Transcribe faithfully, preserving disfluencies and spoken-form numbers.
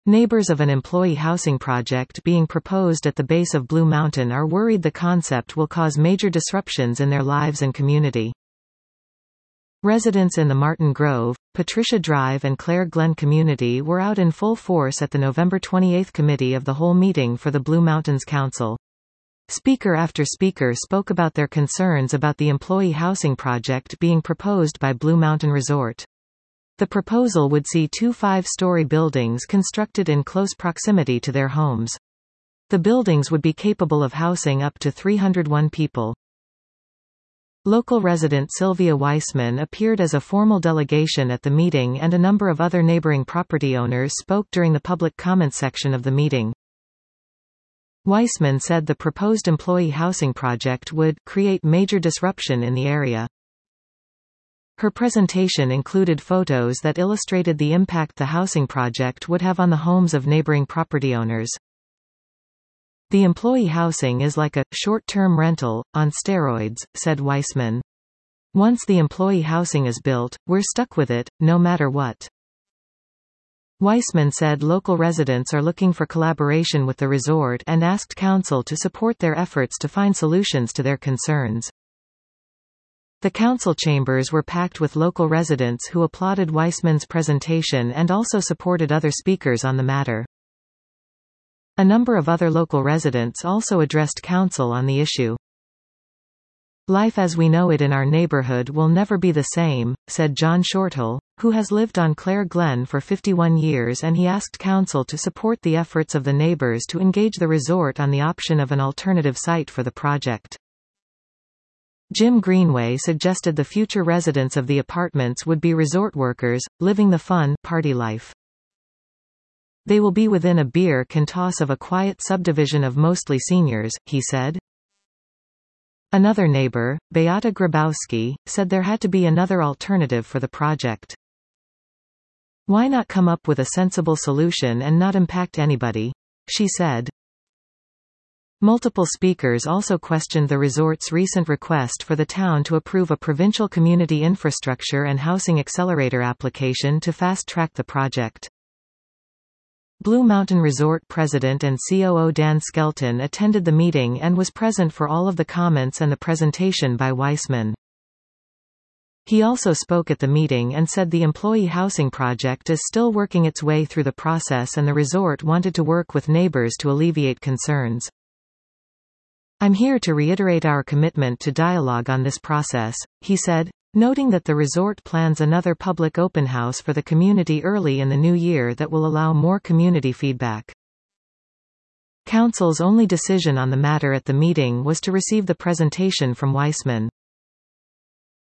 Neighbors of an employee housing project being proposed at the base of Blue Mountain are worried the concept will cause major disruptions in their lives and community. Residents in the Martin Grove, Patricia Drive and Clare Glen community were out in full force at the November twenty-eighth Committee of the Whole meeting for the Blue Mountains Council. Speaker after speaker spoke about their concerns about the employee housing project being proposed by Blue Mountain Resort. The proposal would see two five-story buildings constructed in close proximity to their homes. The buildings would be capable of housing up to three hundred one people. Local resident Sylvia Weissman appeared as a formal delegation at the meeting, and a number of other neighboring property owners spoke during the public comment section of the meeting. Weissman said the proposed employee housing project would create major disruption in the area. Her presentation included photos that illustrated the impact the housing project would have on the homes of neighboring property owners. The employee housing is like a short-term rental on steroids, said Weissman. Once the employee housing is built, we're stuck with it, no matter what. Weissman said local residents are looking for collaboration with the resort and asked council to support their efforts to find solutions to their concerns. The council chambers were packed with local residents who applauded Weissman's presentation and also supported other speakers on the matter. A number of other local residents also addressed council on the issue. Life as we know it in our neighborhood will never be the same, said John Shortall, who has lived on Clare Glen for fifty-one years, and he asked council to support the efforts of the neighbors to engage the resort on the option of an alternative site for the project. Jim Greenway suggested the future residents of the apartments would be resort workers, living the fun, party life. They will be within a beer can toss of a quiet subdivision of mostly seniors, he said. Another neighbor, Beata Grabowski, said there had to be another alternative for the project. Why not come up with a sensible solution and not impact anybody? She said. Multiple speakers also questioned the resort's recent request for the town to approve a provincial community infrastructure and housing accelerator application to fast-track the project. Blue Mountain Resort President and C O O Dan Skelton attended the meeting and was present for all of the comments and the presentation by Weissman. He also spoke at the meeting and said the employee housing project is still working its way through the process and the resort wanted to work with neighbors to alleviate concerns. I'm here to reiterate our commitment to dialogue on this process, he said, noting that the resort plans another public open house for the community early in the new year that will allow more community feedback. Council's only decision on the matter at the meeting was to receive the presentation from Weissman.